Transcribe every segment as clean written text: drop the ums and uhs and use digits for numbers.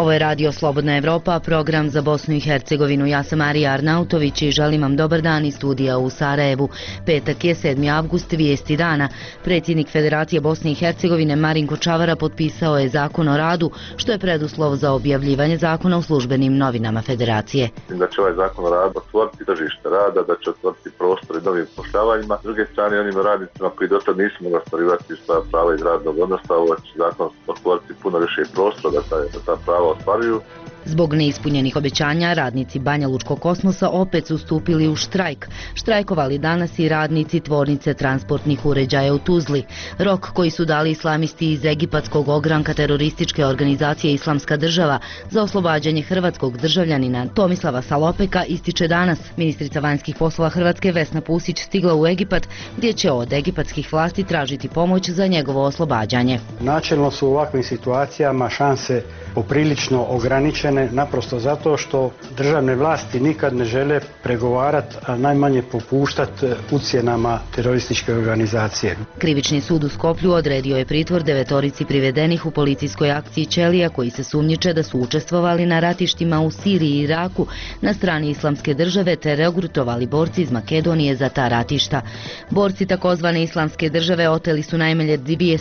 Ovo je Radio Slobodna Evropa, program za Bosnu i Hercegovinu. Ja sam Marija Arnautović i želim vam dobar dan iz studija u Sarajevu. Petak je 7. avgust, vijesti dana. Predsjednik Federacije Bosne i Hercegovine Marinko Čavara potpisao je zakon o radu, što je preduslov za objavljivanje zakona u službenim novinama Federacije. Da će ovaj zakon o radu otvoriti tržište rada, da će otvoriti prostor i novim pošljavanjima. S druge strane, onim radnicima koji do sad nisu mogli ostvarivati svoja prava iz radnog odnosa, ovo će zakon otvoriti puno više prostora da ta prava ostvaruju. Zbog neispunjenih obećanja, radnici Banja Lučkog kosmosa opet su stupili u štrajk. Štrajkovali danas i radnici tvornice transportnih uređaja u Tuzli. Rok koji su dali islamisti iz egipatskog ogranka terorističke organizacije Islamska država za oslobađanje hrvatskog državljanina Tomislava Salopeka ističe danas. Ministrica vanjskih poslova Hrvatske Vesna Pusić stigla u Egipat, gdje će od egipatskih vlasti tražiti pomoć za njegovo oslobađanje. Načelno su u ovakvim situacijama šanse poprilično ograničene, naprosto zato što državne vlasti nikad ne žele pregovarati, a najmanje popuštati ucjenama terorističke organizacije. Krivični sud u Skoplju odredio je pritvor 9 privedenih u policijskoj akciji Ćelija, koji se sumnjiče da su učestvovali na ratištima u Siriji i Iraku na strani Islamske države te regrutovali borci iz Makedonije za ta ratišta. Borci takozvane Islamske države oteli su najmanje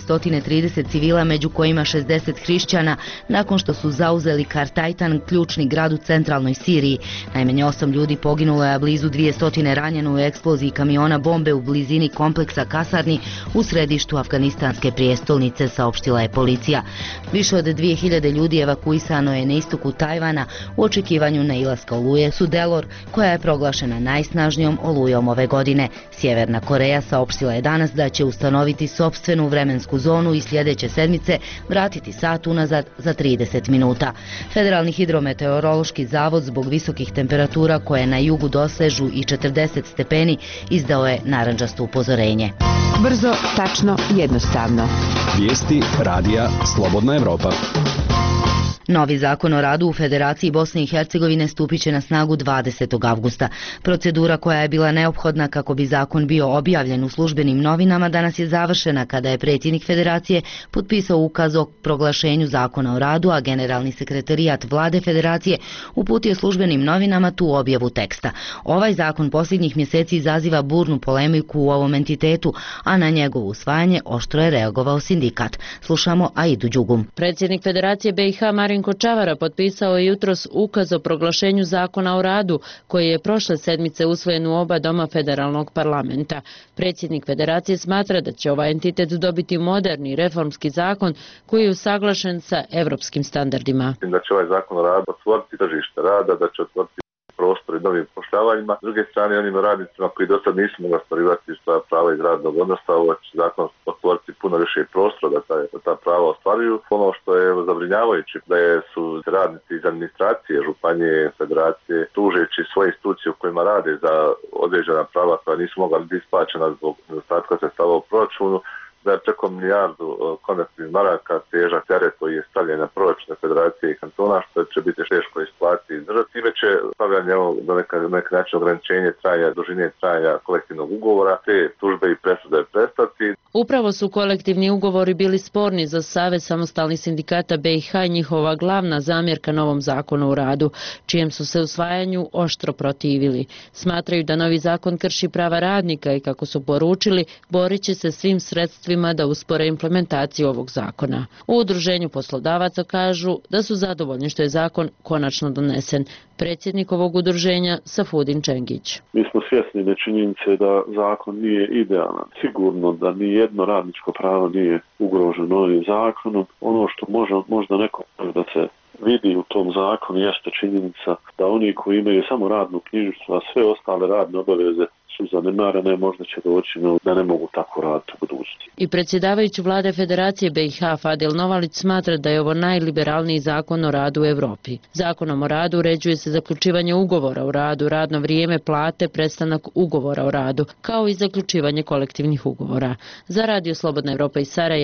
230 civila, među kojima 60 hrišćana, nakon što su zauzeli Kartajtan, ključni grad u centralnoj Siriji. Najmanje 8 ljudi poginulo je, a blizu 200 ranjeno u eksploziji kamiona bombe u blizini kompleksa kasarni u središtu afganistanske prijestolnice, saopštila je policija. Više od 2000 ljudi evakuisano je na istoku Tajvana u očekivanju nailaska oluje Sudelor, koja je proglašena najsnažnijom olujom ove godine. Sjeverna Koreja saopštila je danas da će ustanoviti sopstvenu vremensku zonu i sljedeće sedmice vratiti sat unazad za 30 minuta. Federalni hidrometeorološki zavod zbog visokih temperatura koje na jugu dosežu i 40 stepeni izdao je narandžasto upozorenje. Brzo, tačno, jednostavno. Vijesti Radija Slobodna Evropa. Novi zakon o radu u Federaciji Bosne i Hercegovine stupit će na snagu 20. avgusta. Procedura koja je bila neophodna kako bi zakon bio objavljen u službenim novinama danas je završena kada je predsjednik Federacije potpisao ukaz o proglašenju zakona o radu, a generalni sekretarijat vlade Federacije uputio službenim novinama tu objavu teksta. Ovaj zakon posljednjih mjeseci izaziva burnu polemiku u ovom entitetu, a na njegovo usvajanje oštro je reagovao sindikat. Slušamo Aidu Đugum. Predsjednik Federacije BiH Marinko Čavara potpisao je jutros ukaz o proglašenju zakona o radu, koji je prošle sedmice usvojen u oba doma federalnog parlamenta. Predsjednik Federacije smatra da će ovaj entitet dobiti moderni reformski zakon koji je usaglašen sa evropskim standardima. Da će ovaj zakon o radu otvoriti tržište rada, da će otvoriti prostor i novim pošljavanjima. S druge strane, onim radnicima koji do sad nisu mogli ostvarivati svoja prava iz radnog odnosa, ovo će zakon otvoriti puno više prostora da ta prava ostvaruju. Ono što je zabrinjavajuće da su radnici iz administracije, županije, federacije, tužeći svoje institucije u kojima rade za određena prava koja nisu mogla biti isplaćena zbog nedostatka sredstava u proračunu, da je preko milijardu konvertnih maraka težak teret koji je stavljen na proračune Federacije i kantona, što će biti teško isplatiti i izdržati. Time će stavljanje do neki način ograničenje dužine trajanja kolektivnog ugovora, te tužbe i presude prestati. Upravo su kolektivni ugovori bili sporni za Savez samostalnih sindikata BiH i njihova glavna zamjerka novom zakonu o radu, čijem su se usvajanju oštro protivili. Smatraju da novi zakon krši prava radnika i, kako su poručili, borit će se svim sredstvima da uspore implementaciju ovog zakona. U udruženju poslodavaca kažu da su zadovoljni što je zakon konačno donesen. Predsjednik ovog udruženja Safudin Čengić. Mi smo svjesni činjenice da zakon nije idealan. Sigurno da ni jedno radničko pravo nije ugroženo ovim zakonom. Ono što možda neko da se vidi u tom zakonu jeste činjenica da oni koji imaju samo radnu knjižicu, a sve ostale radne obaveze su zanemarene, možda će doći da ne mogu tako raditi u budućnosti. I predsjedavajući vlade Federacije BiH Fadil Novalić smatra da je ovo najliberalniji zakon o radu u Europi. Zakonom o radu uređuje se zaključivanje ugovora o radu, radno vrijeme, plate, prestanak ugovora o radu, kao i zaključivanje kolektivnih ugovora. Za Radio Slobodna Evropa iz Sarajeva,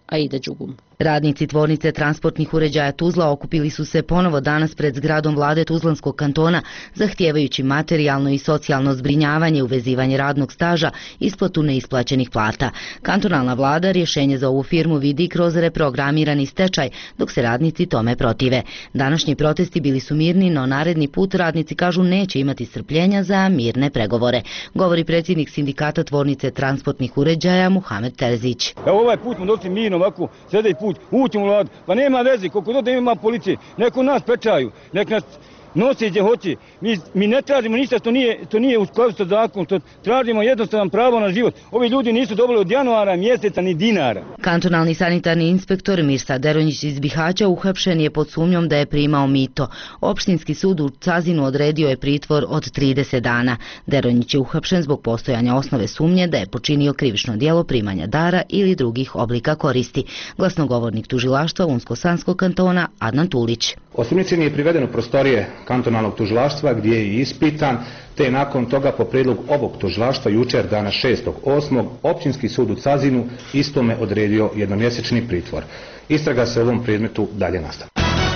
Aida Đugum. Radnici tvornice transportnih uređaja Tuzla okupili su se ponovo danas pred zgradom vlade Tuzlanskog kantona, zahtijevajući materijalno i socijalno zbrinjavanje, uvezivanje radnog staža, isplatu neisplaćenih plata. Kantonalna vlada rješenje za ovu firmu vidi kroz reprogramirani stečaj, dok se radnici tome protive. Današnji protesti bili su mirni, no naredni put radnici kažu neće imati strpljenja za mirne pregovore, govori predsjednik sindikata tvornice transportnih uređaja Muhamed Terzić. Ovaj put smo došli mirno ovako, sljedeći put ućemo u vladu, pa nema veze, koliko da ima policije, neko nas pečaju, nek nas nosi gdje hoće. Mi ne tražimo ništa što nije u skladu sa zakonom, što tražimo jednostavno pravo na život. Ovi ljudi nisu dobili od januara mjeseca ni dinara. Kantonalni sanitarni inspektor Mirsa Deronjić iz Bihaća uhapšen je pod sumnjom da je primao mito. Opštinski sud u Cazinu odredio je pritvor od 30 dana. Deronjić je uhapšen zbog postojanja osnove sumnje da je počinio krivično djelo primanja dara ili drugih oblika koristi. Glasnogovornik tužilaštva Unsko-Sanskog kantona Adnan Tulić. Osumnjičeni je priveden u prostorije kantonalnog tužilaštva gdje je ispitan, te je nakon toga po prijedlogu ovog tužilaštva jučer dana 6.8. Općinski sud u Cazinu istome odredio jednomjesečni pritvor. Istraga se u ovom predmetu dalje nastavlja.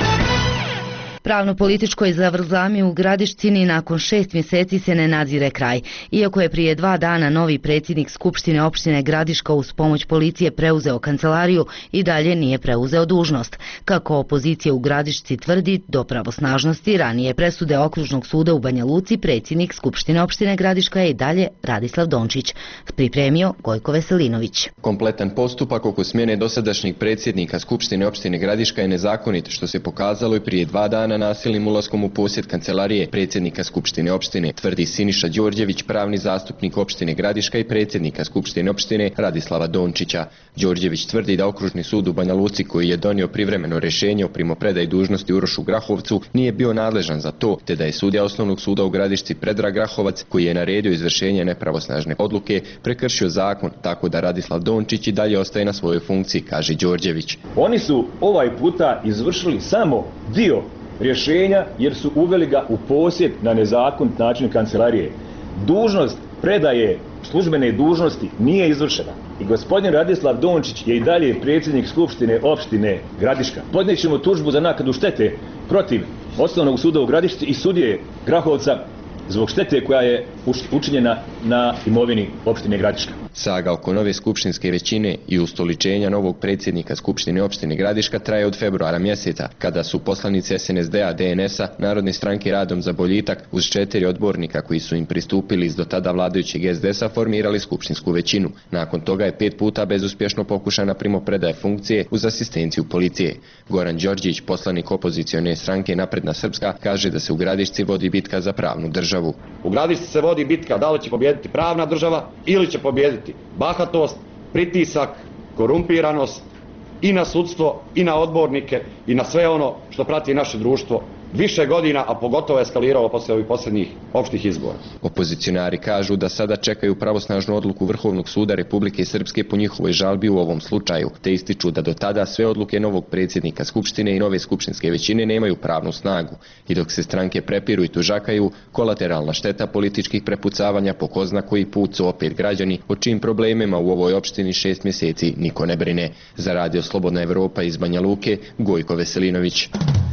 Pravno-političkoj zavrzlami u Gradišćini nakon 6 mjeseci se ne nadzire kraj. Iako je prije 2 dana novi predsjednik Skupštine opštine Gradiška uz pomoć policije preuzeo kancelariju, i dalje nije preuzeo dužnost. Kako opozicija u Gradišci tvrdi, do pravosnažnosti ranije presude Okružnog suda u Banja Luci predsjednik Skupštine opštine Gradiška je i dalje Radislav Dončić. Pripremio Gojko Veselinović. Kompletan postupak oko smjene dosadašnjeg predsjednika Skupštine opštine Gradiška je nezakonit, što se pokazalo i prije 2 dana nasilnim ulaskom u posjed kancelarije predsjednika Skupštine opštine, tvrdi Siniša Đorđević, pravni zastupnik opštine Gradiška i predsjednika Skupštine opštine Radislava Dončića. Đorđević tvrdi da Okružni sud u Banja Luci, koji je donio privremeno rješenje o primopredaji dužnosti Urošu Grahovcu, nije bio nadležan za to, te da je sudija Osnovnog suda u Gradišci Predrag Grahovac, koji je naredio izvršenje nepravosnažne odluke, prekršio zakon, tako da Radislav Dončić i dalje ostaje na svojoj funkciji, kaže Đorđević. Oni su ovaj puta izvršili samo dio rješenja jer su uveli ga u posjed na nezakonit način kancelarije. Dužnost predaje službene dužnosti nije izvršena i gospodin Radislav Dončić je i dalje predsjednik Skupštine opštine Gradiška. Podnijet ćemo tužbu za naknadu štete protiv Osnovnog suda u Gradišci i sudije Grahovca zbog štete koja je učinjena na imovini opštine Gradiška. Saga oko nove skupštinske većine i ustoličenja novog predsjednika Skupštine opštine Gradiška traje od februara mjeseca, kada su poslanici SNSD-a, DNS-a, Narodne stranke Radom za boljitak uz 4 odbornika koji su im pristupili iz do tada vladajućeg SDS-a formirali skupštinsku većinu. Nakon toga je 5 puta bezuspješno pokušana primopredaja funkcije uz asistenciju policije. Goran Đorđić, poslanik opozicione stranke Napredna Srpska, kaže da se u Gradišci vodi bitka za pravnu državu. U Gradišci se vodi bitka da li će pobijediti pravna država ili će pobijediti bahatost, pritisak, korumpiranost i na sudstvo i na odbornike i na sve ono što prati naše društvo više godina, a pogotovo eskaliralo poslije ovih posljednjih opštih izbora. Opozicionari kažu da sada čekaju pravosnažnu odluku Vrhovnog suda Republike Srpske po njihovoj žalbi u ovom slučaju, te ističu da do tada sve odluke novog predsjednika Skupštine i nove skupštinske većine nemaju pravnu snagu. I dok se stranke prepiru i tužakaju, kolateralna šteta političkih prepucavanja po ko zna koji put su opet građani, o čijim problemima u ovoj opštini 6 mjeseci niko ne brine. Za Radio Slobodna Evropa iz Banja Luke, Gojko Veselinović.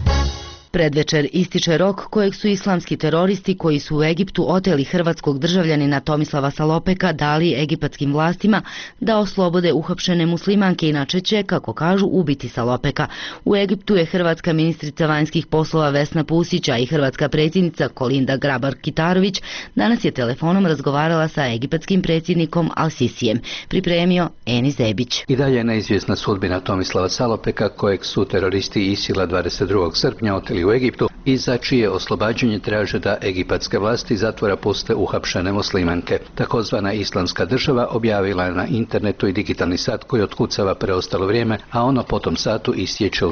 Predvečer ističe rok kojeg su islamski teroristi koji su u Egiptu oteli hrvatskog državljanina Tomislava Salopeka dali egipatskim vlastima da oslobode uhapšene muslimanke, inače će, kako kažu, ubiti Salopeka. U Egiptu je hrvatska ministrica vanjskih poslova Vesna Pusića i hrvatska predsjednica Kolinda Grabar-Kitarović danas je telefonom razgovarala sa egipatskim predsjednikom Al-Sisijem. Pripremio Enis Zebić. I dalje je neizvjesna sudbina Tomislava Salopeka, kojeg su teroristi ISIL-a 22. srpnja oteli u Egiptu i za čije oslobađanje traže da egipatske vlasti zatvora puste uhapšene muslimanke. Takozvana islamska država objavila je na internetu i digitalni sat koji otkucava preostalo vrijeme, a ono po tom satu istječe u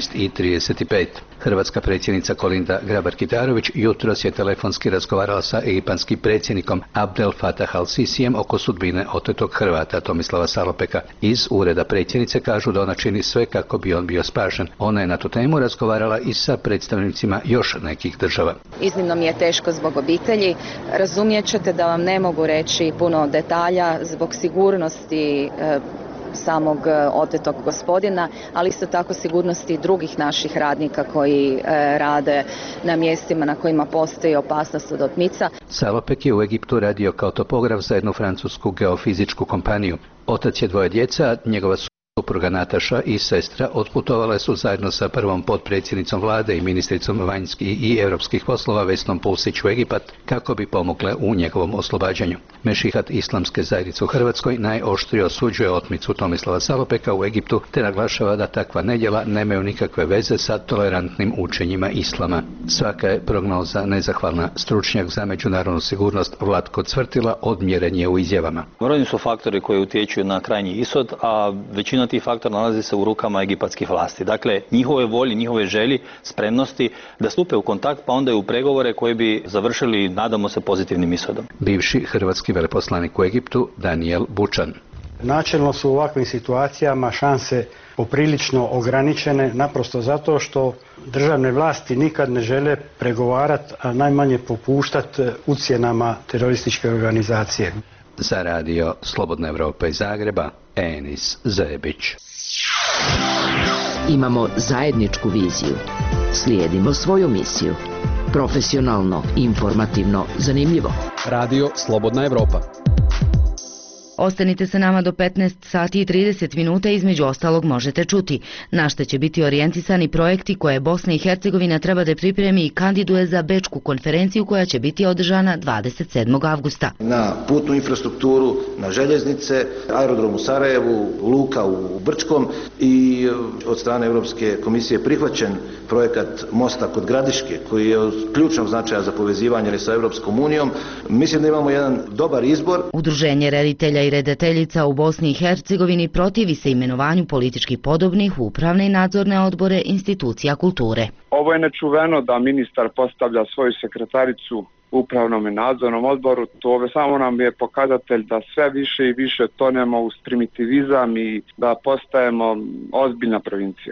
17:35. Hrvatska predsjednica Kolinda Grabar-Kitarović jutros je telefonski razgovarala sa egipatskim predsjednikom Abdel Fattah al-Sisijem oko sudbine otetog Hrvata Tomislava Salopeka. Iz ureda predsjednice kažu da ona čini sve kako bi on bio spašen. Ona je na tu temu razgovarala i sa predstavnicima još nekih država. Iznimno mi je teško zbog obitelji. Razumijet ćete da vam ne mogu reći puno detalja zbog sigurnosti samog otetog gospodina, ali isto tako sigurnosti drugih naših radnika koji rade na mjestima na kojima postoji opasnost od otmica. Salopek je u Egiptu radio kao topograf za jednu francusku geofizičku kompaniju. Otac je dvoje djeca, njegova supruga Nataša i sestra otputovale su zajedno sa prvom potpredsjednicom vlade i ministricom vanjskih i europskih poslova Vesnom Pusić u Egipat kako bi pomogle u njegovom oslobađanju. Mešihat Islamske zajednice u Hrvatskoj najoštrije osuđuje otmicu Tomislava Salopeka u Egiptu te naglašava da takva nedjela nemaju nikakve veze sa tolerantnim učenjima islama. Svaka je prognoza nezahvalna. Stručnjak za međunarodnu sigurnost Vlatko Cvrtila odmjeren je u izjavama. Brojni su faktori koji utječu na krajnji ishod, a većina tih faktora nalazi se u rukama egipatskih vlasti. Dakle, njihove volje, njihove želji, spremnosti da stupe u kontakt pa onda i u pregovore koji bi završili, nadamo se, pozitivnim ishodom. Bivši hrvatski veleposlanik u Egiptu Daniel Bučan. Načelno su u ovakvim situacijama šanse poprilično ograničene, naprosto zato što državne vlasti nikad ne žele pregovarati, a najmanje popuštati ucjenama terorističke organizacije. Za radio Slobodna Evropa iz Zagreba, Enis Zebić. Imamo zajedničku viziju. Slijedimo svoju misiju. Profesionalno, informativno, zanimljivo. Radio Slobodna Evropa. Ostanite sa nama do 15 sati i 30 minuta, između ostalog možete čuti na šta će biti orijentisani projekti koje Bosna i Hercegovina treba da pripremi i kandiduje za Bečku konferenciju koja će biti održana 27. avgusta. Na putnu infrastrukturu, na željeznice, aerodrom u Sarajevu, luka u Brčkom i od strane Europske komisije prihvaćen projekat mosta kod Gradiške koji je od ključnog značaja za povezivanje sa Europskom unijom. Mislim da imamo jedan dobar izbor. Udruženje reditelja i redateljica u Bosni i Hercegovini protivi se imenovanju političkih podobnih u upravne i nadzorne odbore institucija kulture. Ovo je nečuveno da ministar postavlja svoju sekretaricu upravnom i nadzornom odboru. To samo nam je pokazatelj da sve više i više tonemo uz primitivizam i da postajemo ozbiljna provincija.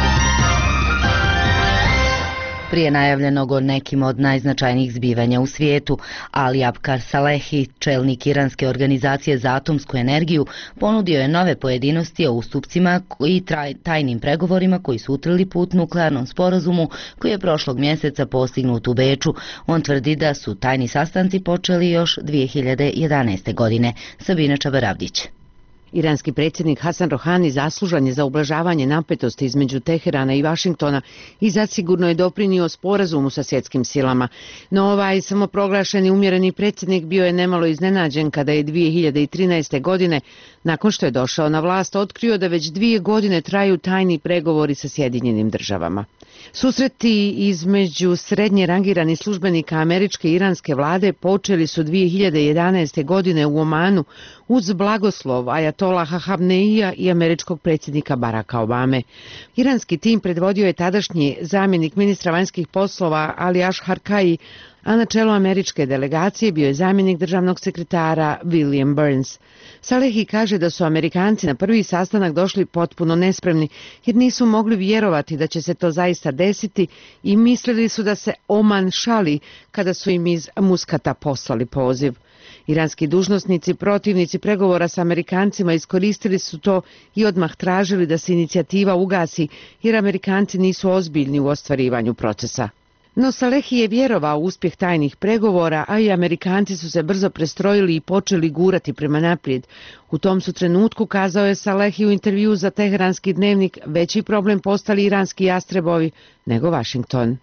Prije najavljenog o nekim od najznačajnijih zbivanja u svijetu, Ali Abkar Salehi, čelnik iranske organizacije za atomsku energiju, ponudio je nove pojedinosti o ustupcima i tajnim pregovorima koji su utrli put nuklearnom sporazumu koji je prošlog mjeseca postignut u Beču. On tvrdi da su tajni sastanci počeli još 2011. godine. Sabina Čabaravdić. Iranski predsjednik Hasan Rohani zaslužan je za ublažavanje napetosti između Teherana i Vašingtona i zasigurno je doprinio sporazumu sa svjetskim silama. No ovaj samoproglašeni umjereni predsjednik bio je nemalo iznenađen kada je 2013. godine, nakon što je došao na vlast, otkrio da već 2 godine traju tajni pregovori sa Sjedinjenim državama. Susreti između srednje rangiranih službenika američke i iranske vlade počeli su 2011. godine u Omanu uz blagoslov Ajatolaha Hamneija i američkog predsjednika Baracka Obame. Iranski tim predvodio je tadašnji zamjenik ministra vanjskih poslova Ali Ashar-Kai, a na čelu američke delegacije bio je zamjenik državnog sekretara William Burns. Salehi kaže da su Amerikanci na prvi sastanak došli potpuno nespremni jer nisu mogli vjerovati da će se to zaista desiti i mislili su da se Oman šali kada su im iz Muskata poslali poziv. Iranski dužnosnici, protivnici pregovora s Amerikancima, iskoristili su to i odmah tražili da se inicijativa ugasi jer Amerikanci nisu ozbiljni u ostvarivanju procesa. No Salehi je vjerovao u uspjeh tajnih pregovora, a i Amerikanci su se brzo prestrojili i počeli gurati prema naprijed. U tom su trenutku, kazao je Salehi u intervju za Teheranski dnevnik, veći problem postali iranski jastrebovi nego Washington.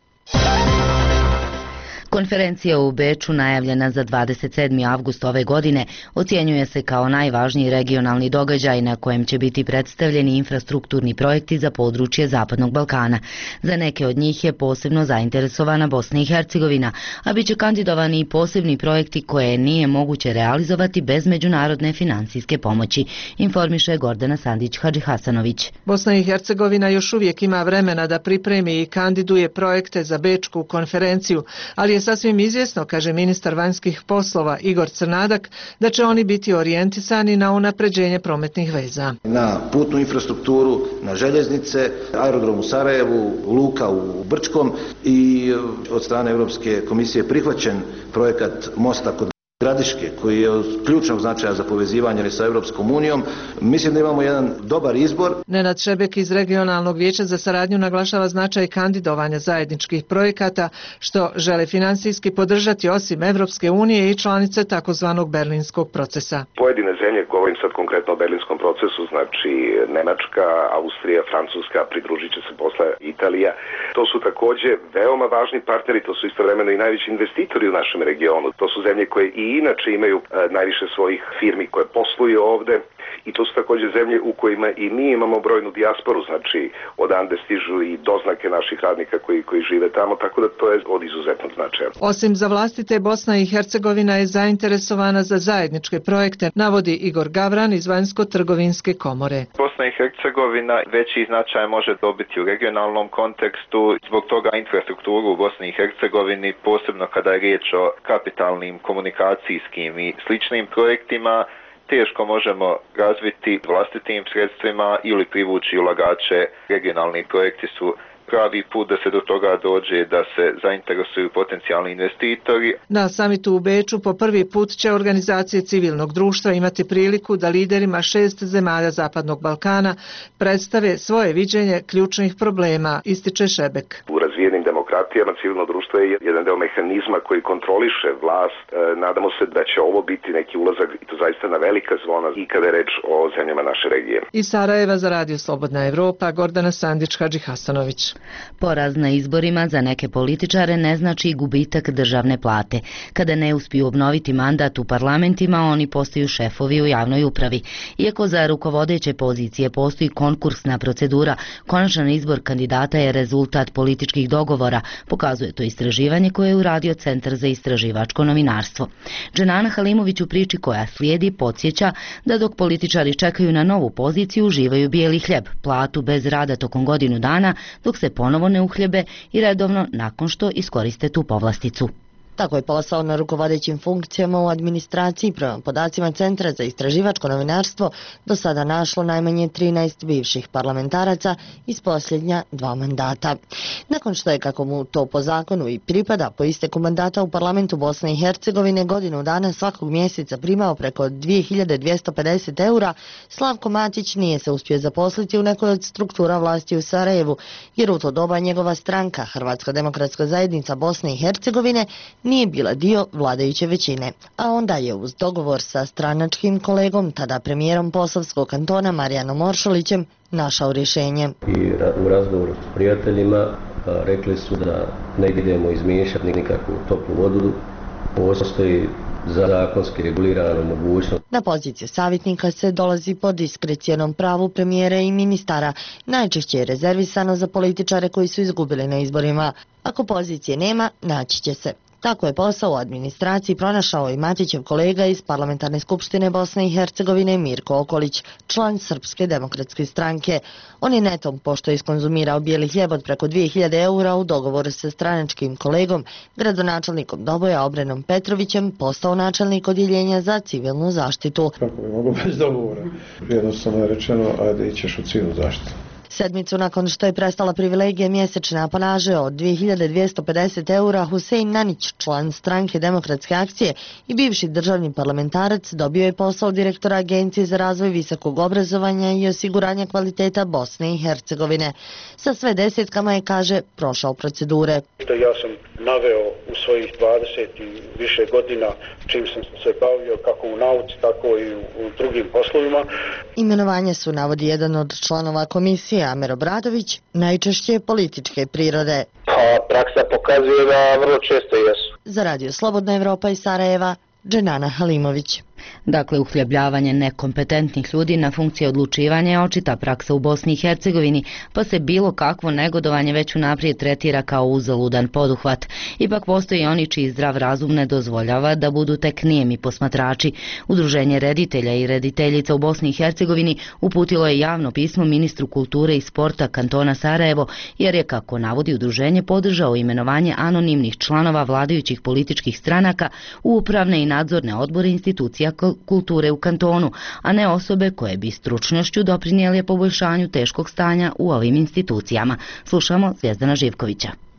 Konferencija u Beču, najavljena za 27. avgust ove godine, ocjenjuje se kao najvažniji regionalni događaj na kojem će biti predstavljeni infrastrukturni projekti za područje Zapadnog Balkana. Za neke od njih je posebno zainteresovana Bosna i Hercegovina, a bit će kandidovani i posebni projekti koje nije moguće realizovati bez međunarodne financijske pomoći, informiše Gordana Sandić-Hadžihasanović. Bosna i Hercegovina još uvijek ima vremena da pripremi i kandiduje projekte za Bečku konferenciju, ali je sasvim izvjesno, kaže ministar vanjskih poslova Igor Crnadak, da će oni biti orijentisani na unapređenje prometnih veza. Na putnu infrastrukturu, na željeznice, aerodrom u Sarajevu, luka u Brčkom i od strane Europske komisije prihvaćen projekat mosta kod Gradiške, koji je od ključnog značaja za povezivanje sa Europskom unijom, mislim da imamo jedan dobar izbor. Nenad Šebek iz Regionalnog vijeća za saradnju naglašava značaj kandidovanja zajedničkih projekata, što žele finansijski podržati osim Europske unije i članice takozvanog berlinskog procesa. Pojedine zemlje, govorim sad konkretno o berlinskom procesu, znači Nemačka, Austrija, Francuska, pridružit će se posle Italija. To su također veoma važni partneri, to su istovremeno i najveći investitori u našem regionu. To su zemlje koje i inače imaju najviše svojih firmi koje posluju ovde i to su također zemlje u kojima i mi imamo brojnu dijasporu, znači odande stižu i doznake naših radnika koji žive tamo, tako da to je od izuzetnog značaja. Osim za vlastite, Bosna i Hercegovina je zainteresovana za zajedničke projekte, navodi Igor Gavran iz Vanjsko-trgovinske komore. Bosna i Hercegovina veći značaj može dobiti u regionalnom kontekstu, zbog toga infrastrukturu u Bosni i Hercegovini, posebno kada je riječ o kapitalnim komunikacijskim i sličnim projektima, teško možemo razviti vlastitim sredstvima ili privući ulagače. Regionalni projekti su pravi put da se do toga dođe, da se zainteresuju potencijalni investitori. Na samitu u Beču po prvi put će organizacije civilnog društva imati priliku da liderima 6 zemalja Zapadnog Balkana predstave svoje viđenje ključnih problema, ističe Šebek. U razvijenim demokratijama civilno društvo je jedan deo mehanizma koji kontroliše vlast. Nadamo se da će ovo biti neki ulazak i to zaista na velika zvona i kada je reč o zemljama naše regije. Iz Sarajeva za Radio Slobodna Evropa, Gordana Sandić-Hadžihasanović. Poraz na izborima za neke političare ne znači gubitak državne plate. Kada ne uspiju obnoviti mandat u parlamentima, oni postaju šefovi u javnoj upravi. Iako za rukovodeće pozicije postoji konkursna procedura, konačan izbor kandidata je rezultat političkih dogovora, pokazuje to istraživanje koje je uradio Centar za istraživačko novinarstvo. Dženana Halimović u priči koja slijedi podsjeća da dok političari čekaju na novu poziciju, uživaju bijeli hljeb, platu bez rada tokom godinu dana, dok se ponovo ne uhljebe i redovno nakon što iskoriste tu povlasticu. Tako je posao na rukovodećim funkcijama u administraciji prema podacima Centra za istraživačko novinarstvo do sada našlo najmanje 13 bivših parlamentaraca iz posljednja 2 mandata. Nakon što je, kako mu to po zakonu i pripada, po isteku mandata u parlamentu Bosne i Hercegovine godinu dana svakog mjeseca primao preko 2250 eura, Slavko Matić nije se uspio zaposliti u nekoj od struktura vlasti u Sarajevu, jer u to doba njegova stranka, Hrvatska demokratska zajednica Bosne i Hercegovine, nije bila dio vladajuće većine, a onda je uz dogovor sa stranačkim kolegom, tada premijerom Posavskog kantona Marijanom Oršolićem, našao rješenje. I u razgovoru s prijateljima rekli su da ne idemo izmiješati nikakvu toplu vodu, postoji zakonski regulirana mogućnost. Na poziciju savjetnika se dolazi po diskrecijonom pravu premijera i ministara, najčešće je rezervisano za političare koji su izgubili na izborima. Ako pozicije nema, naći će se. Tako je posao u administraciji pronašao i Matićev kolega iz Parlamentarne skupštine Bosne i Hercegovine Mirko Okolić, član Srpske demokratske stranke. On je netom, pošto je iskonzumirao bijeli hljeb od preko 2000 eura u dogovoru sa stranačkim kolegom, gradonačelnikom Doboja Obrenom Petrovićem, postao načelnik odjeljenja za civilnu zaštitu. Kako bi mogo bez dogovora? Jednostavno je rečeno, ajde ićeš u civilnu zaštitu. Sedmicu nakon što je prestala privilegija mjesečne apanaže od 2250 eura, Husein Nanić, član stranke Demokratske akcije i bivši državni parlamentarac, dobio je posao direktora Agencije za razvoj visokog obrazovanja i osiguranja kvaliteta Bosne i Hercegovine. Sa sve desetkama je, kaže, prošao procedure. Ja sam naveo u svojih 20 i više godina čim sam se bavio kako u nauci, tako i u drugim poslovima. Imenovanje su, navodi jedan od članova komisije, Amer Obradović, najčešće političke prirode. Praksa pokazuje da vrlo često jesu. Za Radio Slobodna Evropa iz Sarajeva, Dženana Halimović. Dakle, uhljebljavanje nekompetentnih ljudi na funkcije odlučivanja je očita praksa u Bosni i Hercegovini, pa se bilo kakvo negodovanje već unaprijed tretira kao uzaludan poduhvat. Ipak postoji oni čiji zdrav razum ne dozvoljava da budu tek nijemi posmatrači. Udruženje reditelja i rediteljica u Bosni i Hercegovini uputilo je javno pismo ministru kulture i sporta kantona Sarajevo, jer je, kako navodi udruženje, podržao imenovanje anonimnih članova vladajućih političkih stranaka u upravne i nadzorne odbore institucija kulture u kantonu, a ne osobe koje bi stručnošću doprinijele poboljšanju teškog stanja u ovim institucijama. Slušamo Zvjezdana Živkovića.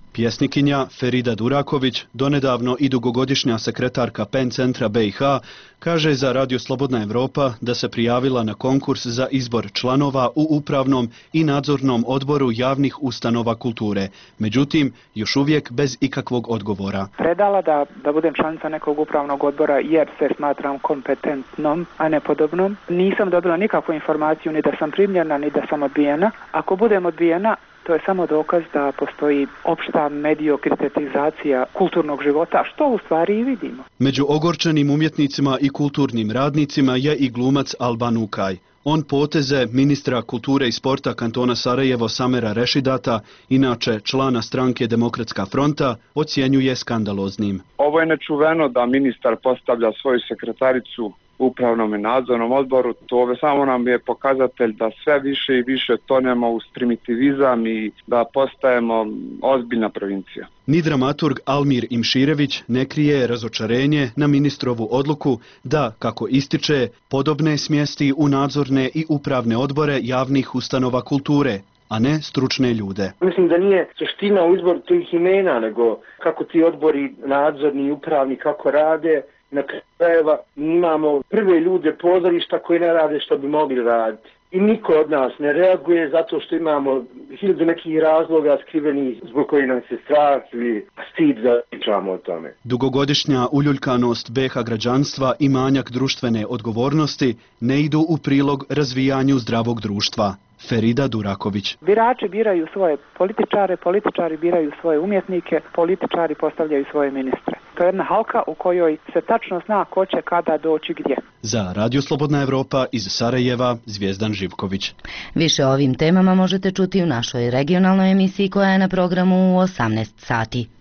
Pjesnikinja Ferida Duraković, donedavno i dugogodišnja sekretarka PEN centra BiH, kaže za Radio Slobodna Evropa da se prijavila na konkurs za izbor članova u upravnom i nadzornom odboru javnih ustanova kulture. Međutim, još uvijek bez ikakvog odgovora. Predala da budem članica nekog upravnog odbora jer se smatram kompetentnom, a ne podobnom. Nisam dobila nikakvu informaciju ni da sam primljena, ni da sam odbijena. Ako budem odbijena, to je samo dokaz da postoji opšta mediokritizacija kulturnog života, što u stvari i vidimo. Među ogorčenim umjetnicima i kulturnim radnicima je i glumac Alban Ukaj. On poteze ministra kulture i sporta kantona Sarajevo Samera Rešidata, inače člana stranke Demokratska fronta, ocjenjuje skandaloznim. Ovo je nečuveno da ministar postavlja svoju sekretaricu upravnom i nadzornom odboru. To samo nam je pokazatelj da sve više i više tonemo u primitivizam i da postajemo ozbiljna provincija. Ni dramaturg Almir Imširević ne krije razočarenje na ministrovu odluku da, kako ističe, podobne smjesti u nadzorne i upravne odbore javnih ustanova kulture, a ne stručne ljude. Mislim da nije suština u izboru tih imena, nego kako ti odbori nadzorni i upravni kako rade. Na krajeva imamo prve ljude pozorišta koji ne rade što bi mogli raditi. I niko od nas ne reaguje zato što imamo hiljadu nekih razloga skrivenih zbog koji nam se strah ili stid da pričamo o tome. Dugogodišnja uljuljkanost BiH građanstva i manjak društvene odgovornosti ne idu u prilog razvijanju zdravog društva. Ferida Duraković. Birači biraju svoje političare, političari biraju svoje umjetnike, političari postavljaju svoje ministre. To je jedna halka u kojoj se tačno zna ko će kada doći gdje. Za Radio Slobodna Evropa iz Sarajeva, Zvijezdan Živković. Više o ovim temama možete čuti u našoj regionalnoj emisiji koja je na programu u 18 sati.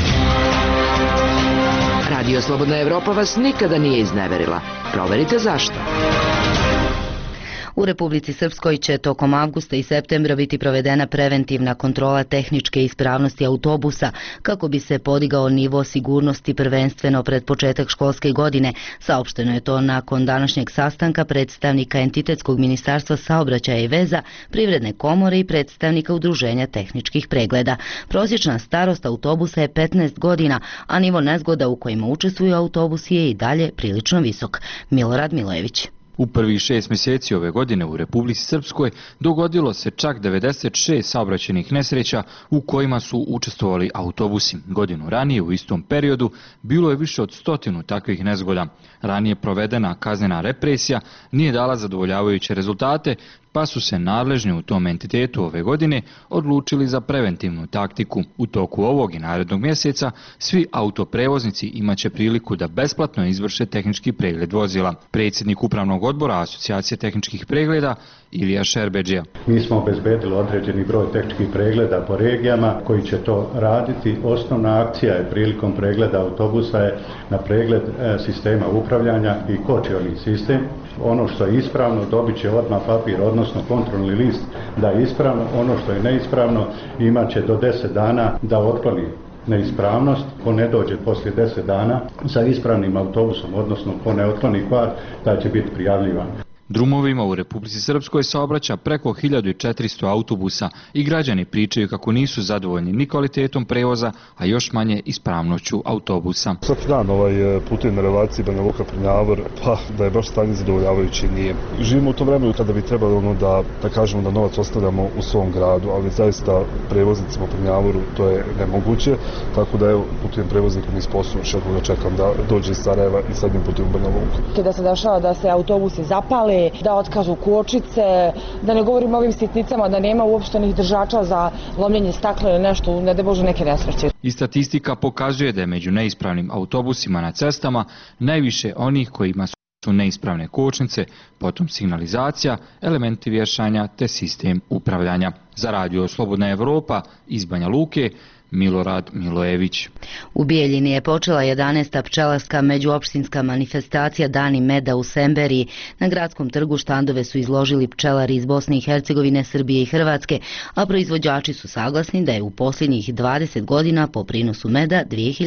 Radio Slobodna Evropa vas nikada nije izneverila. Proverite zašto. U Republici Srpskoj će tokom avgusta i septembra biti provedena preventivna kontrola tehničke ispravnosti autobusa kako bi se podigao nivo sigurnosti prvenstveno pred početak školske godine. Saopšteno je to nakon današnjeg sastanka predstavnika Entitetskog ministarstva saobraćaja i veza, Privredne komore i predstavnika Udruženja tehničkih pregleda. Prosječna starost autobusa je 15 godina, a nivo nezgoda u kojima učestvuju autobusi je i dalje prilično visok. Milorad Milojević. U prvih 6 mjeseci ove godine u Republici Srpskoj dogodilo se čak 96 saobraćajnih nesreća u kojima su učestvovali autobusi. Godinu ranije u istom periodu bilo je više od 100 takvih nezgoda. Ranije provedena kaznena represija nije dala zadovoljavajuće rezultate, pa su se nadležni u tom entitetu ove godine odlučili za preventivnu taktiku. U toku ovog i narednog mjeseca svi autoprevoznici imaće priliku da besplatno izvrše tehnički pregled vozila. Predsjednik upravnog odbora Asocijacije tehničkih pregleda Ilija Šerbeđija. Mi smo obezbedili određeni broj tehničkih pregleda po regijama koji će to raditi. Osnovna akcija je prilikom pregleda autobusa je na pregled sistema upravljanja i kočioni sistem. Ono što je ispravno dobit će odmah papir, odnosno kontrolni list da je ispravno. Ono što je neispravno imat će do 10 dana da otkloni neispravnost. Ko ne dođe poslije 10 dana sa ispravnim autobusom, odnosno ko ne otkloni kvar, taj će biti prijavljivan. Drumovima u Republici Srpskoj saobraća preko 1400 autobusa i građani pričaju kako nisu zadovoljni ni kvalitetom prevoza, a još manje ispravnošću autobusa. Svaki dan putujem na relaciji Banja Luka Prnjavor, pa da je baš stanje zadovoljavajuće nije. Živimo u tom vremenu kada bi trebalo da kažemo da novac ostavljamo u svom gradu, ali zaista prevoznicima u Prnjavoru to je nemoguće, tako da evo putujem prevoznikom iz Posunoša, da čekam da dođe iz Sarajeva i sad mi putujem u Banja Luku. Kada se dešava da se autobusi zapale, da otkažu kočice, da ne govorimo o ovim sitnicama, da nema uopštenih držača za lomljenje stakla ili nešto, ne da Bože neke nesreće. I statistika pokazuje da je među neispravnim autobusima na cestama najviše onih kojima su neispravne kočnice, potom signalizacija, elementi vješanja te sistem upravljanja. Za Radio Slobodna Evropa iz Banja Luke, Milorad Milojević. U Bijeljini je počela 11. pčelarska međuopštinska manifestacija Dani meda u Semberiji. Na gradskom trgu štandove su izložili pčelari iz Bosne i Hercegovine, Srbije i Hrvatske, a proizvođači su saglasni da je u posljednjih 20 godina po prinosu meda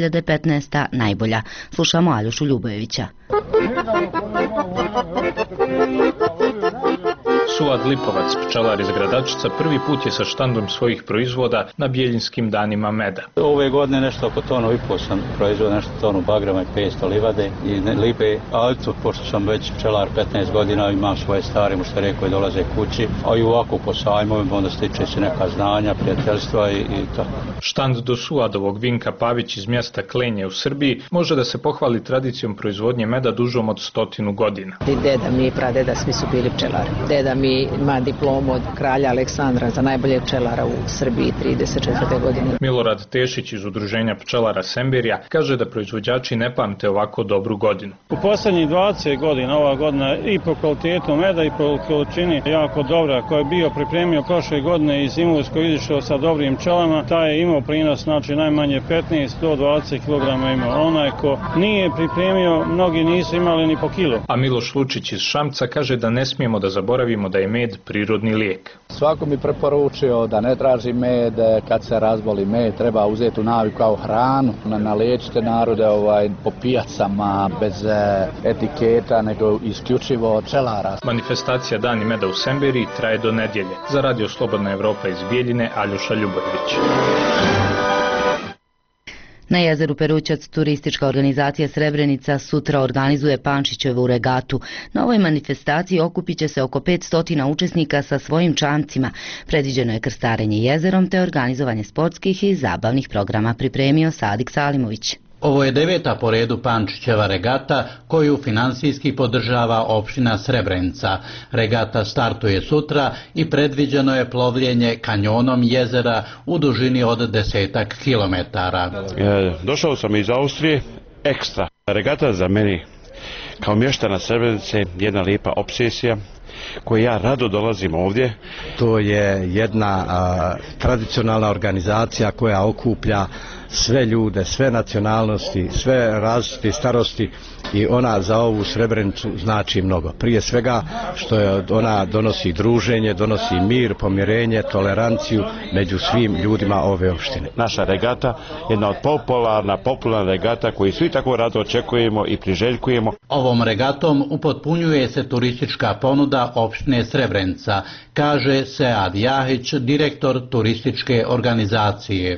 2015. najbolja. Slušamo Aljošu Ljubojevića. Suad Lipovac, pčelar iz Gradačca, prvi put je sa štandom svojih proizvoda na Bjeljinskim danima meda. Ove godine nešto oko tonu i pol sam proizvodio, nešto tonu bagrama i 500 livade i lipe. A eto, pošto sam već pčelar 15 godina, imam svoje stare mušterije koje dolaze kući, a i ovako po sajmovima onda stiče se neka znanja, prijateljstva i to. Štand do Suadovog Vinka Pavić iz mjesta Klenje u Srbiji može da se pohvali tradicijom proizvodnje meda dužom od 100 godina. Deda mi i pradeda svi su bili pčelari. Deda mi ima diplomu od kralja Aleksandra za najboljeg pčelara u Srbiji 34. godine. Milorad Tešić iz udruženja pčelara Semberija kaže da proizvođači ne pamte ovako dobru godinu. U posljednjih 20 godina ova godina i po kvalitetu meda i po količini jako dobra. Ko je bio pripremio prošle godine iz Imotskog izišao sa dobrim pčelama, taj je imao prinos, znači najmanje 15 do 20 kg imao. Onaj ko nije pripremio, mnogi nisu imali ni po kilo. A Miloš Lučić iz Šamca kaže da ne smijemo da zaboravimo da je med prirodni lijek. Svako mi preporučio da ne traži med kad se razboli med, treba uzeti u naviku kao hranu, naliječite narode po pijacama bez etiketa, nego isključivo pčelara. Manifestacija Dani meda u Semberiji traje do nedjelje. Za Radio Slobodna Evropa iz Bijeljine, Aljoša Ljubojević. Na jezeru Perućac turistička organizacija Srebrenica sutra organizuje Pančićevu regatu. Na ovoj manifestaciji okupit će se oko 500 učesnika sa svojim čamcima. Predviđeno je krstarenje jezerom te organizovanje sportskih i zabavnih programa, pripremio Sadik Salimović. Ovo je 9. po redu Pančićeva regata koju finansijski podržava opština Srebrenica. Regata startuje sutra i predviđeno je plovljenje kanjonom jezera u dužini od 10 kilometara. Došao sam iz Austrije, ekstra. Regata za meni kao mještana Srebrenice jedna lijepa obsesija koju ja rado dolazim ovdje. To je jedna tradicionalna organizacija koja okuplja sve ljude, sve nacionalnosti, sve različite starosti i ona za ovu Srebrenicu znači mnogo. Prije svega što je ona donosi druženje, donosi mir, pomirenje, toleranciju među svim ljudima ove opštine. Naša regata je jedna od popularna regata koju svi tako rado očekujemo i priželjkujemo. Ovom regatom upotpunjuje se turistička ponuda opštine Srebrenica, kaže Sead Jahić, direktor turističke organizacije.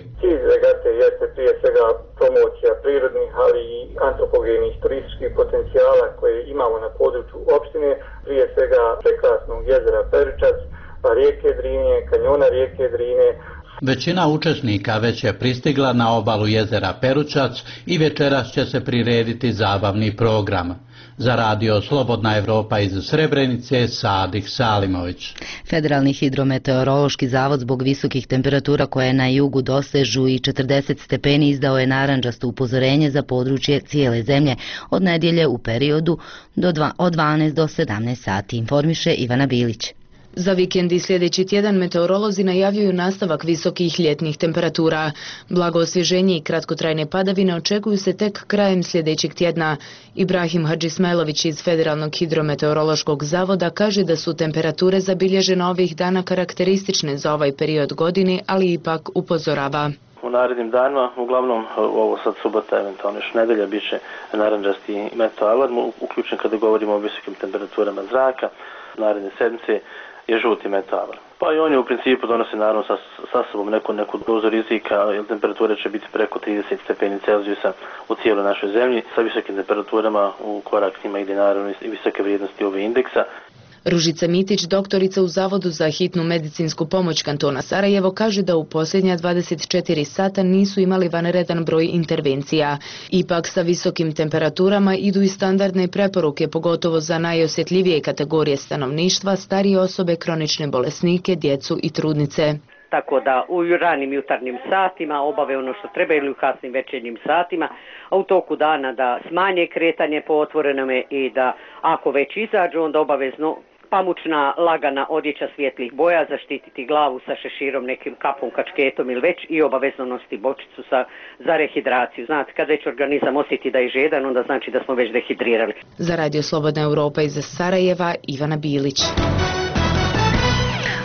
Jeste prije svega promocija prirodnih, ali i antropogenih turističkih potencijala koje imamo na području opštine, prije svega prekrasnog jezera Perućac, pa rijeke Drine, kanjona rijeke Drine. Većina učesnika već je pristigla na obalu jezera Perućac i večeras će se prirediti zabavni program. Za Radio Slobodna Evropa iz Srebrenice, Sadik Salimović. Federalni hidrometeorološki zavod zbog visokih temperatura koje na jugu dosežu i 40 stepeni izdao je narandžasto upozorenje za područje cijele zemlje od nedjelje u periodu od 12 do 17 sati, informiše Ivana Bilić. Za vikend i sljedeći tjedan meteorolozi najavljuju nastavak visokih ljetnih temperatura. Blago osvježenje i kratkotrajne padavine očekuju se tek krajem sljedećeg tjedna. Ibrahim Hadžismailović iz Federalnog hidrometeorološkog zavoda kaže da su temperature zabilježene ovih dana karakteristične za ovaj period godine, ali ipak upozorava. U narednim danima, uglavnom ovo sad subota, eventualno još nedelja, bit će narandžasti meteoalarm, uključen kada govorimo o visokim temperaturama zraka. Naredne sedmice je žuti meteoalarm. Pa i on je u principu donosi naravno sa sobom neku dozu rizika, jer temperature će biti preko 30 stepeni Celzijusa u cijeloj našoj zemlji, sa visokim temperaturama u korak s njima ide naravno i visoke vrijednosti UV indeksa. Ružica Mitić, doktorica u Zavodu za hitnu medicinsku pomoć kantona Sarajevo, kaže da u posljednja 24 sata nisu imali vanredan broj intervencija. Ipak sa visokim temperaturama idu i standardne preporuke, pogotovo za najosjetljivije kategorije stanovništva, starije osobe, kronične bolesnike, djecu i trudnice. Tako da u ranim jutarnjim satima obave ono što treba ili u kasnim večernjim satima, a u toku dana da smanje kretanje po otvorenome i da ako već izađu onda obavezno pamučna, lagana odjeća svjetlih boja, zaštititi glavu sa šeširom, nekim kapom, kačketom ili već i obavezno nositi bočicu za rehidraciju. Znate, kad već organizam osjeti da je žedan, onda znači da smo već dehidrirali. Za Radio Slobodna Europa iz Sarajeva, Ivana Bilić.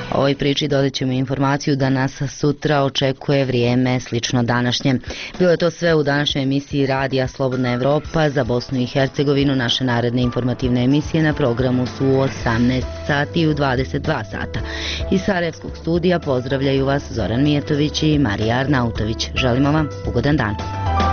Ovoj priči dodat ćemo informaciju da nas sutra očekuje vrijeme slično današnjem. Bilo je to sve u današnjoj emisiji Radija Slobodna Evropa. Za Bosnu i Hercegovinu naše naredne informativne emisije na programu su u 18 sati i u 22 sata. Iz Sarajevskog studija pozdravljaju vas Zoran Mijetović i Marija Arnautović. Želimo vam ugodan dan.